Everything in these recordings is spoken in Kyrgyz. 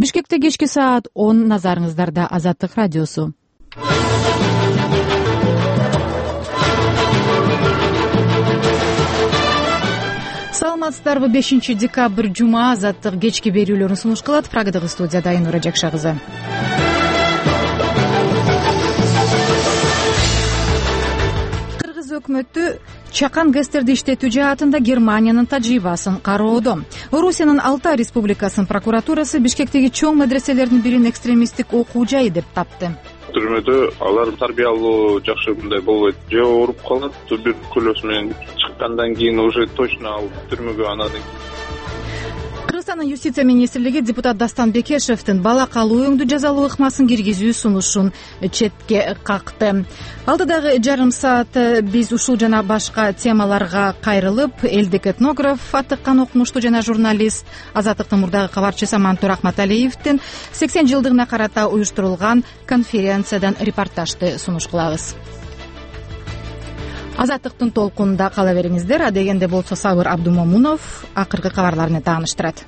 Бишкекте кечки саат 10 назарыңыздарда Азаттык радиосу. Саламатсыздарбы? 5 декабрь жума Азаттык кечки берүүлөрүн сунуш кылат. Прагадагы студияда Айнура Жакша кызы. Кыргыз өкмөтү чакан гэстерди иштетүү жаатында Германиянын тажрыйбасын кароодо. Орусиянын Алтай Республикасынын прокуратурасы Бишкектеги чоң медреселердин бирин экстремисттик окуу жайы деп тапты. Түрмөдө алар тарбиялуу жакшы мындай болбойт, же ооруп калат, туберкулез менен чыккандан кийин уже точно ал түрмөгө анан. Кыргызстандын юстиция министрлиги депутат Дастан Бекешевдин бала калуу өңдүү жазалуу ыкмасын киргизүү сунушун четке какты. Алдыдагы жарым саат биз ушул жана башка темаларга кайрылып, элдик этнограф, атыккан окумуштуу жана журналист Азаттыктын мурдагы кабарчысы Мантур Ахматалиевдин 80 жылдыгына карата уюштурулган конференциядан репортажды сунуш кылабыз. Азаттыктын толкунунда кала бериңиздер. Адегенде болсо Сабыр Абдумомунов акыркы кабарлар менен тааныштырат.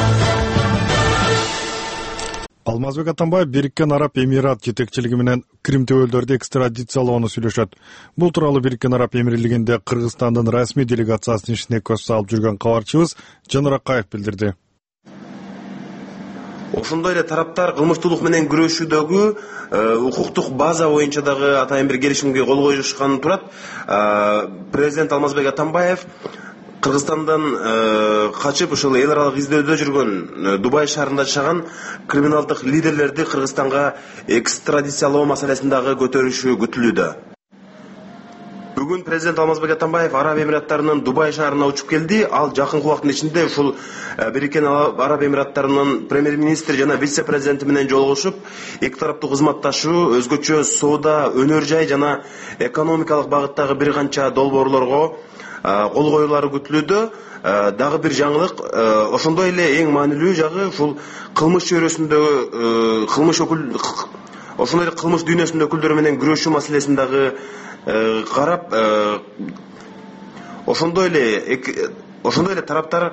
Алмазбек Атамбаев Бириккен Араб Эмират жетекчилиги менен Крим төбөлдөрдү экстрадициялоону сүйлөшөт. Бул тууралуу Бириккен Араб Эмирлигинде Кыргызстандын расмий делегациясынын ишине көз салып жүргөн кабарчыбыз Жанар Акаев билдирди. Ошондой эле тараптар кылмыштуулук менен күрөшүүдөгү укуктук база боюнча дагы атайын бир келишимге кол коюшканы турат. Президент Алмазбек Атамбаев Кыргызстандан качып ушул эл аралык издөөдө жүргөн Дубай шаарында жашаган криминалдык лидерлерди Кыргызстанга экстрадициялоо маселесин дагы көтөрүшү күтүлүүдө. Бүгүн президент Алмазбек Атамбаев Араб Эмираттарынын Дубай шаарына учуп келди. Ал жакын убакыттын ичинде ушул Бириккен Араб Эмираттарынын премьер-министри жана вице-президенти менен жолугушуп, эки тараптуу кызматташуу, өзгөчө соода, өнөр жай жана экономикалык багыттагы бир канча долбоорлорго кол коюлары күтүлүүдө. Дагы бир жаңылык, ошондой эле эң маанилүү жагы ушул кылмыш чөйрөсүндөгү ошондой эле кылмыш дүйнөсүнүн өкүлдөрү менен күрөшүү маселесин дагы карап, ошондой эле тараптар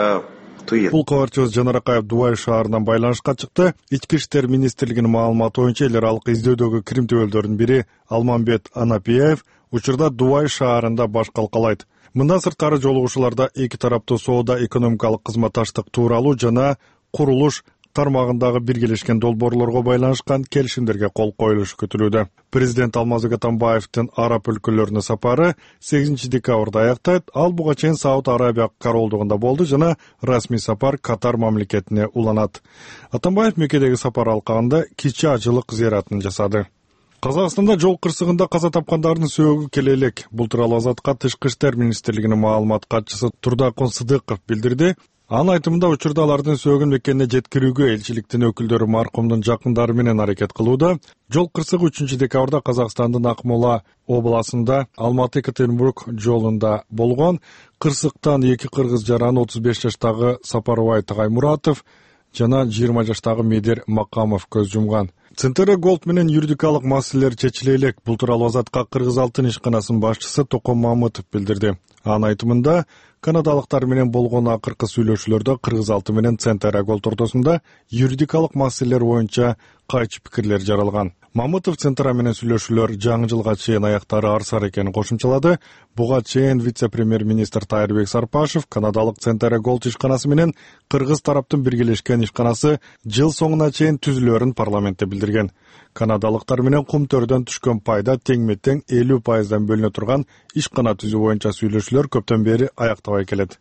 Бул кабарчыбыз Жанар Акаев Дубай шаарынан байланышка чыкты. Ички иштер министрлигинин маалыматы боюнча эл аралык издөөдөгү Крим төбөлдөрүнүн бири Алмамбет Анапиев учурда Дубай шаарында баш калкалайт. Мындан сырткары жолугушууларда эки тараптуу соода экономикалык кызматташтык тууралуу жана курулуш тармагындагы биргелешкен долбоорлорго байланышкан келишимдерге кол коюлушу күтүлүүдө. Президент Алмазбек Атамбаевдин араб өлкөлөрүнө сапары 8 декабрда аяктайт. Ал буга чейин Сауд Арабия королдугунда болду жана расмий сапар Катар мамлекетине уланат. Атамбаев Меккедеги сапар алкагында кичи ажылык зыяратын жасады. Казакстанда жол кырсыгында каза тапкандардын сөөгү келе элек. Бул тууралуу Азаттыкка Тышкы иштер министрлигинин маалымат катчысы Турдакун Сыдыков билдирди. Анын айтымында учурда алардын сөөгүн Меккене жеткирүүгө элчиликтин өкүлдөрү маркумдун жакындары менен аракет кылууда. Жол кырсыгы 3 декабрда Казакстандын Акмола областында Алматы-Екатеринбург жолунда болгон. Кырсыктан эки кыргыз жаран 35 жаштагы Сапарбай Тагаймуратов жана 20 жаштагы Медер Макамов көз жумган. Центр Голд менен юридикалык маселелер чечиле элек. Бул тууралуу Азаттыкка Кыргыз алтын ишканасынын башчысы Токон Мамытов билдирди. Анын айтымында канадалыктар менен болгон акыркы сүйлөшүүлөрдө Кыргыз алтын менен Центр Голд ортосунда юридикалык маселелер боюнча кайчы пикирлер жаралган. Мамытов Центра менен сүйлөшүүлөр жаңы жылга чейин аяктары арсар экенин кошумчалады. Буга чейин вице-премьер-министр Тайырбек Сарпашев канадалык Центр Голд ишканасы менен кыргыз тараптын биргелешкен ишканасы жыл соңуна чейин түзүлөрүн парламентте билдирген. Канадалыктар менен кумтөрдөн түшкөн пайда тең-метең 50% бөлүнө турган ишкана түзүү боюнча сүйлөшүүлөр көптөн бери аяктабай келет.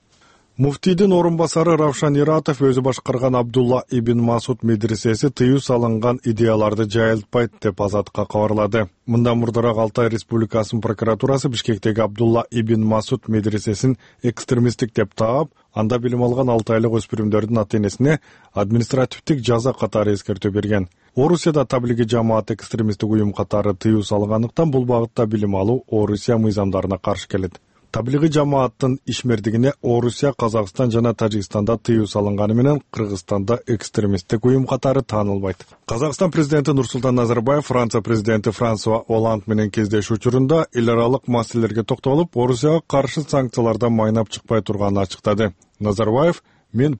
Муфтийдин орун басары Равшан Иратов өзү башкарган Абдулла ибн Масуд медресеси тыюу салынган идеяларды жайылтпайт деп Азаттыкка кабарлады. Мындан мурдараак Алтай Республикасынын прокуратурасы Бишкектеги Абдулла ибн Масуд медресесин экстремисттик деп таап, анда билим алган 6 айлык өспүрүмдөрдүн ата-энесине административдик жаза катары эскертүү берген. Орусияда таблиги жамаат экстремисттик уюм катары тыюу салгандыктан бул багытта билим алуу Орусия мыйзамдарына каршы келет. Таблиги жамааттын ишмердигине Орусия, Казакстан жана Тажикстанда тыюу салынганы менен Кыргызстанда экстремисттик уюм катары таанылбайт. Казакстан президенти Нурсултан Назарбаев Франция президенти Франсуа Оланд менен кездешүү учурунда эл аралык маселелерге токтолуп, Орусияга каршы санкциялардан майнап чыкпай турганын ачыктады. Назарбаев: "Мен